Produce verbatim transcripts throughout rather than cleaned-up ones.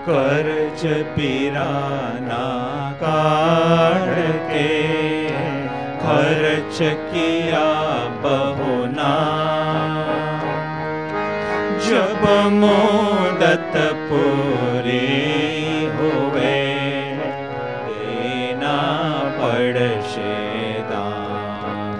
कर्ज पिराना काढ़ के खर्च किया बहुना। जब मुदत पूरी हुए देना पड़शे दाम।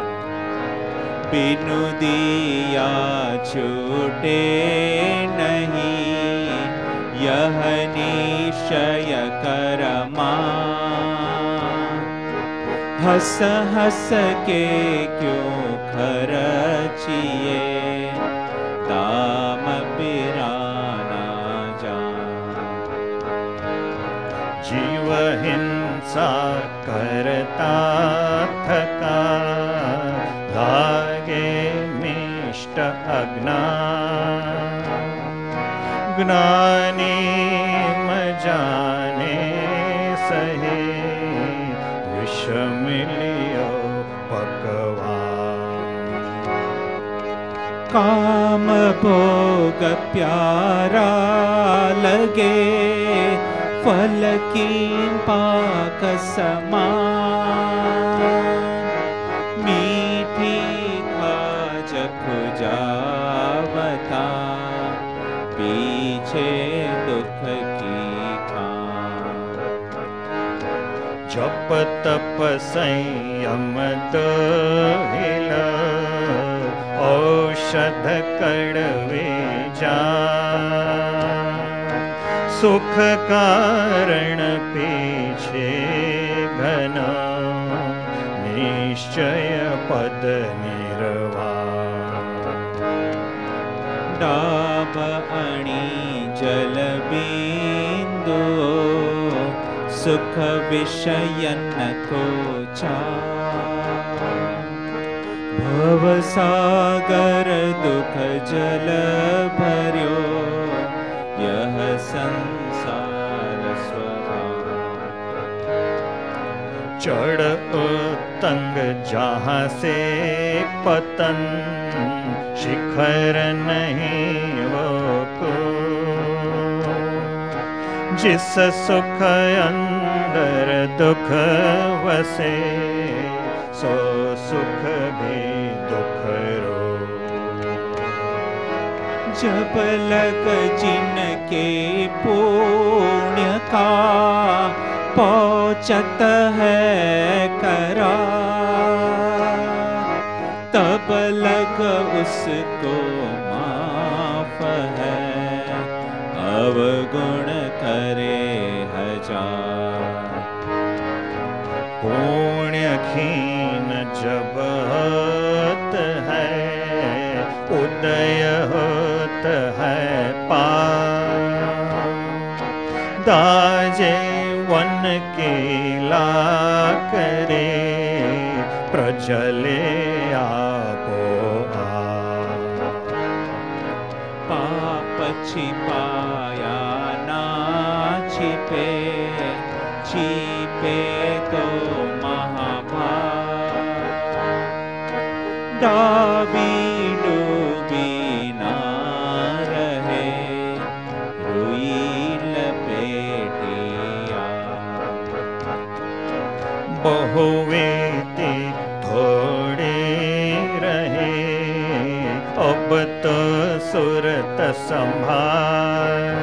बिनु दिया छूटे नहीं यह निश्चय करमा। हंस हंस के क्यों खर्चिए दाम पिराना जान। जीव हिंसा करता थका लागे मिष्ट अज्ञान। ज्ञानी म जाने सहे विष मिलियो पकवान। काम भोग प्यारा लगे फल की पाक समान। मीठी खाज खुजावता पीछे दुख की खान। जप तप संयम दोहिल औषध कड़वे जान। सुख कारण पीछे घन निश्चय पद निर्वाण। डाब अणी जल बिंदु सुख विषयन को चार। भव सागर दुख जल भर्यो यह संसार स्वभाव। चढ़ उतंग जहाँ से पतन शिखर नहीं वो को। जिस सुख अंदर दुख वसे सो सुख भी दुख रो। जब लग जिनके पुण्य का पहुँचत है करा। तब लग उसको माफ है अवगुण करे हजार। पुण्य खीन जब होत है उदय होत है पार। दाजे वन के ला करे प्रजले आपो आ। पाप छिपाया ना छिपे छिपे तो महाभार। डाबी डूबी ना रहे रुई लपेटिया। बहुवेती थोड़े रहे अब तो सुरत संभार।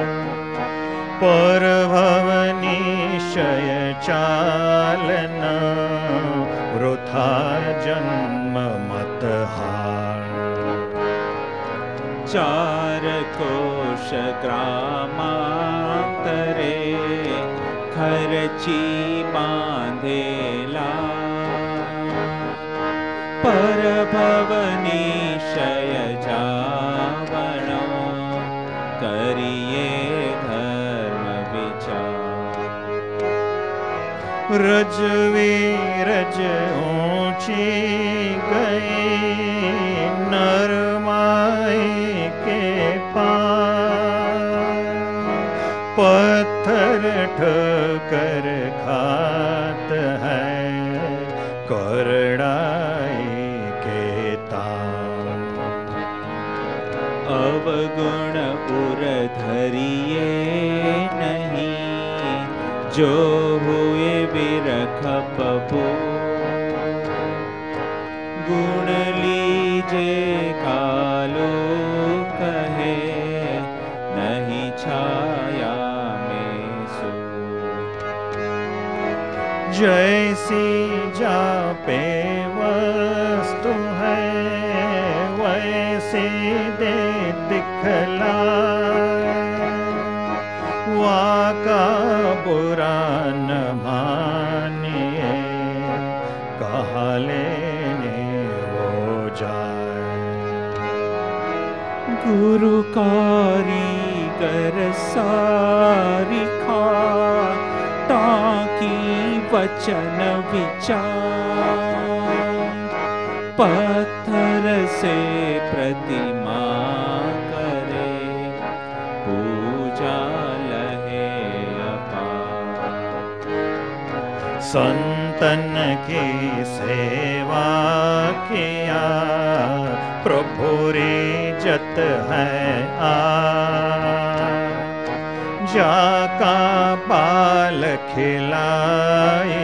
पर भवनिशय चालना वृथा जन्म मत हार। चार कोश ग्रामांतरे खर्ची बांधेला। पर भवनिशय जावणो करिए धर्म विचार। रजवीरज ऊंची गई नरमाई के पार। पत्थर ठोकर खात है करड़ाई के तान। अवगुण उर धरिए जो हुए बिरख बबू, गुण लीजे कालो कहे, नहीं छाया में सो। जैसी जापे वस्तु है, वैसे दे दिखला, वाका बुरा न मानिए, कहा लेने वो जाए। गुरु कारीगर सारिखा, ताकी वचन विचार, पत्थर से प्रतिमा करे, पूजा लहे अपार। संतन की सेवा किया, प्रभु रिजत है आ, जाका पाल खिलाए,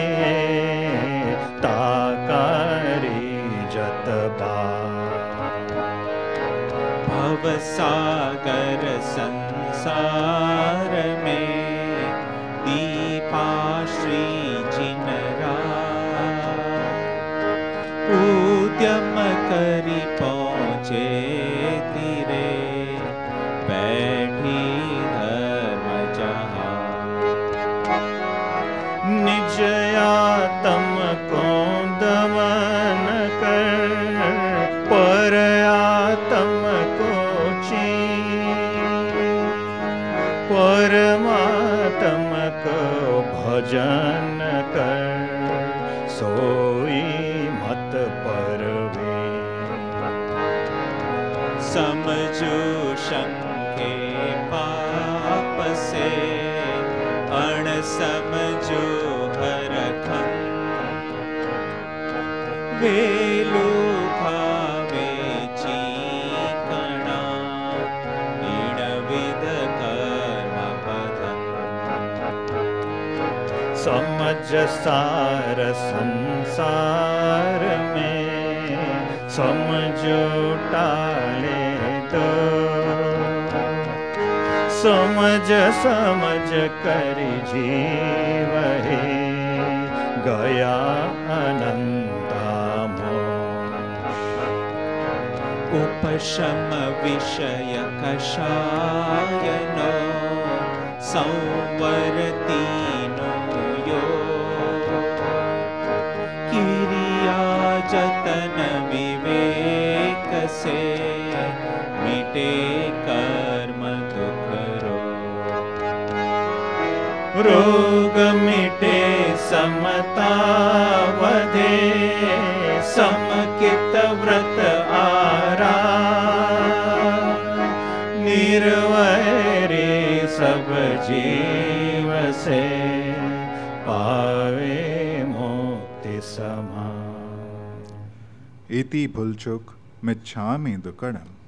ताका रिजत बा। भव सागर संसार में, दीपा श्री जिनरा, उद्यम करी पहुँचे तीरे, बैठी धर्म जहाँ। निज आत्म को दमन कर, पर आत्म को चीन, परमात्म को भजन कर, सोई मत परवे। समझो शंके पाप से, अण समझो हरखं, वेलू खावे चीकणा, ईण विध कर्म पदं। समझ सार संसार में, समझो टाले दो, समझ समझ कर जीव है, गया अनंता मोक्ष। उपशम विषय कषायनो, संवर तीनो यो, किरिया जतन विवेक से, मिटे कर्म दुख रो। रोग मिटे समता वधे, समकित व्रत आरा, निर्वैरी सब जीव से, पावे मुक्ति समा। इति भुलचुक मिच्छामि दुक्कडम।